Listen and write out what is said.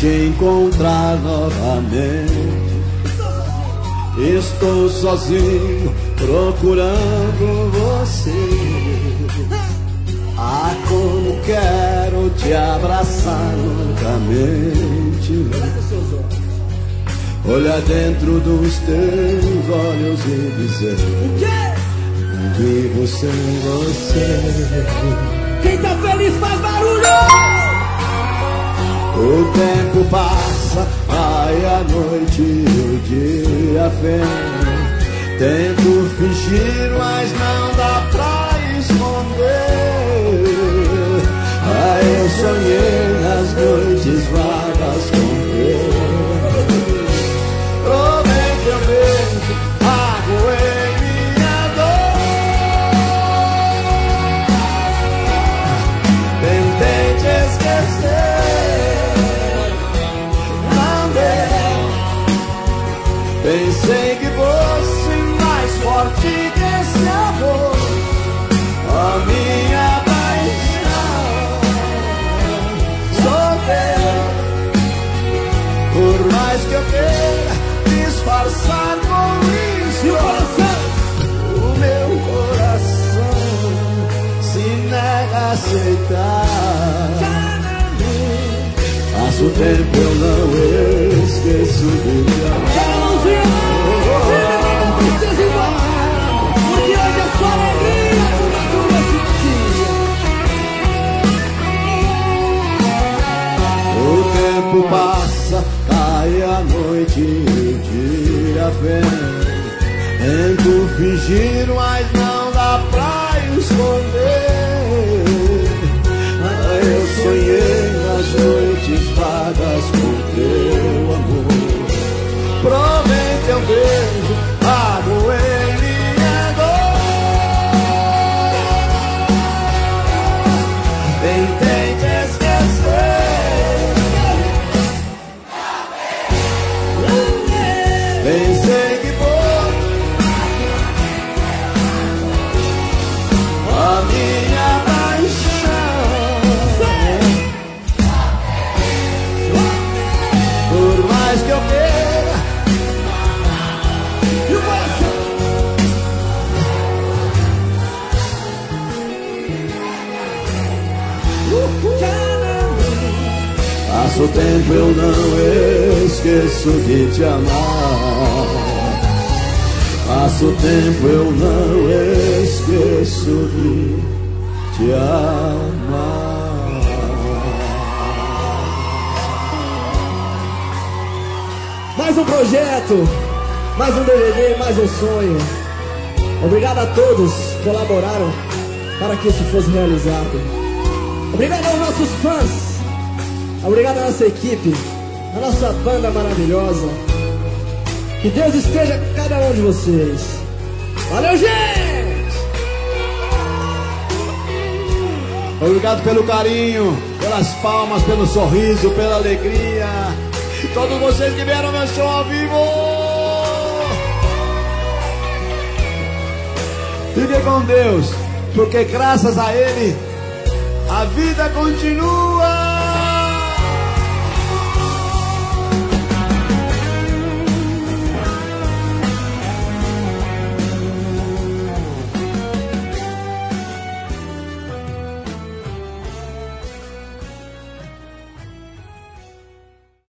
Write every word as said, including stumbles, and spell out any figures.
te encontrar novamente. Estou sozinho procurando você. Ah, como quero te abraçar loucamente. Olhar dentro dos teus olhos e dizer: o quê? Vivo sem você. Quem tá feliz faz barulho! O tempo passa, vai a noite e o dia vem. Tento fingir, mas não dá pra esconder. Ah, eu sonhei nas noites vagas com Deus. Provei que eu beijo, magoei minha dor. Tentei te esquecer, não deu. Pensei que fosse mais forte que esse amor. A minha paixão sou teu. Por mais que eu queira disfarçar com isso, o meu coração se nega a aceitar. Passo o tempo, eu não esqueço de te amar. Porque hoje é só alegria por esse dia. O tempo passa, cai a noite e o dia vem. Tento fingir, mas não dá pra esconder. Eu sonhei nas noites vagas com teu amor. Provei teu beijo, magoei minha dor. Tentei te esquecer, pensei que foi a minha paixão. Por mais que eu queira, passo o tempo, eu não esqueço de te amar. Passo o tempo, eu não esqueço de te amar. Mais um projeto, mais um D V D, mais um sonho. Obrigado a todos que colaboraram para que isso fosse realizado. Obrigado aos nossos fãs. Obrigado à nossa equipe, a nossa banda maravilhosa. Que Deus esteja com cada um de vocês. Valeu, gente! Obrigado pelo carinho, pelas palmas, pelo sorriso, pela alegria. Todos vocês que vieram ao meu show ao vivo. Fiquem com Deus, porque graças a Ele a vida continua.